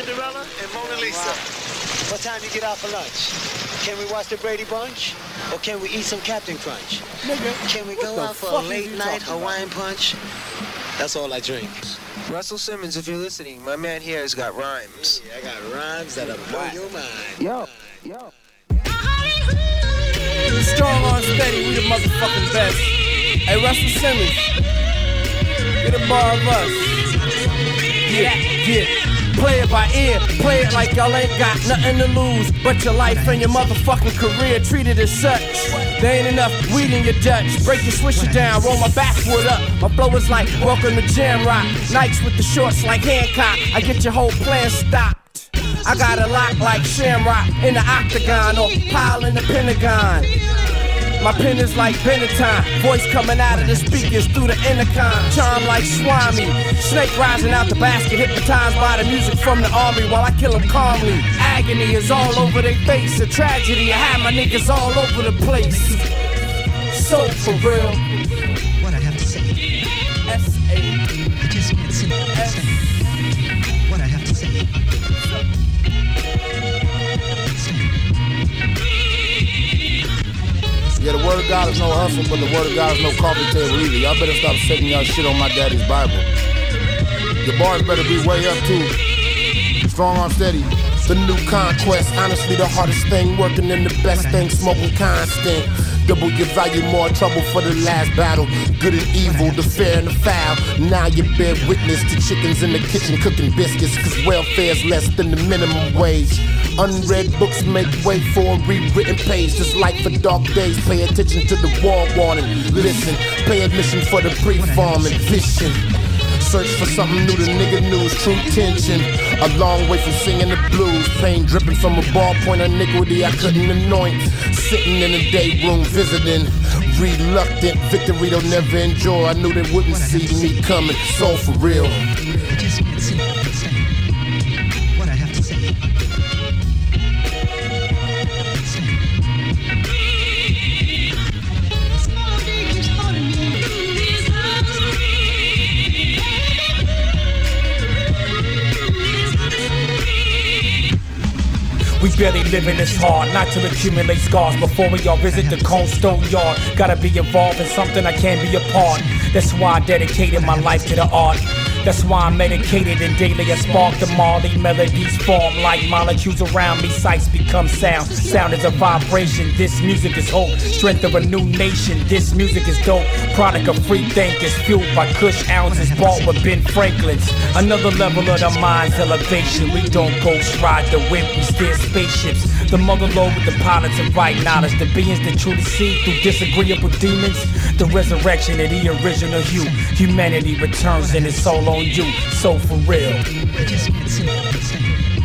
Cinderella and Mona Lisa. What time you get out for lunch? Can we watch the Brady Bunch? Or can we eat some Captain Crunch? Nigga, can we go out for a late night Hawaiian punch? That's all I drink. Russell Simmons, if you're listening, my man here has got rhymes. Yeah, I got rhymes that'll blow your mind. Yo. Strong on steady, we the motherfucking best. Hey, Russell Simmons, get a bar of us. Yeah. Play it by ear, play it like y'all ain't got nothing to lose but your life and your motherfucking career. Treat it as such. There ain't enough weed in your Dutch. Break your swisher down, roll my backwood up. My flow is like welcome to Jam Rock. Nikes with the shorts like Hancock. I get your whole plan stopped. I got a lock like Shamrock in the octagon or pile in the Pentagon. My pen is like Benetton, voice coming out of the speakers through the intercom. Charm like Swami, snake rising out the basket, hypnotized by the music from the army while I kill them calmly. Agony is all over their face, a tragedy. I have my niggas all over the place. So for real. What I have to say. S-A. I just can't say what I have to say. Yeah, the word of God is no hustle, but the word of God is no coffee table either. Y'all better stop setting y'all shit on my daddy's Bible. Your bars better be way up too. Strong on steady. The new conquest, honestly the hardest thing, working in the best thing, smoking constant. Double your value, more trouble for the last battle. Good and evil, the fair and the foul. Now you bear witness to chickens in the kitchen cooking biscuits, cause welfare's less than the minimum wage. Unread books make way for a rewritten page. Just like for dark days, pay attention to the war warning. Listen, pay admission for the pre-farm and vision. Search for something new, the nigga news, true tension. A long way from singing the blues. Pain dripping from a ballpoint iniquity I couldn't anoint. Sitting in a day room visiting. Reluctant, victory they'll never enjoy. I knew they wouldn't see me coming, so for real. I just can't say what I have to say. We barely living this hard, not to accumulate scars before we all visit the Cone Stone Yard. Gotta be involved in something I can't be a part. That's why I dedicated my life to the art. That's why I'm medicated and daily I spark the Marley melodies form like molecules around me. Sights become sound. Sound is a vibration. This music is hope. Strength of a new nation. This music is dope. Product of free thinkers. Fueled by Kush ounces bought with Ben Franklin's. Another level of the mind's elevation. We don't ghost ride the whip. We steer spaceships. The mother load with the pilots of right knowledge. The beings that truly see through disagreeable demons. The resurrection of the original you. Humanity returns and it's all on you. So for real. I just can't say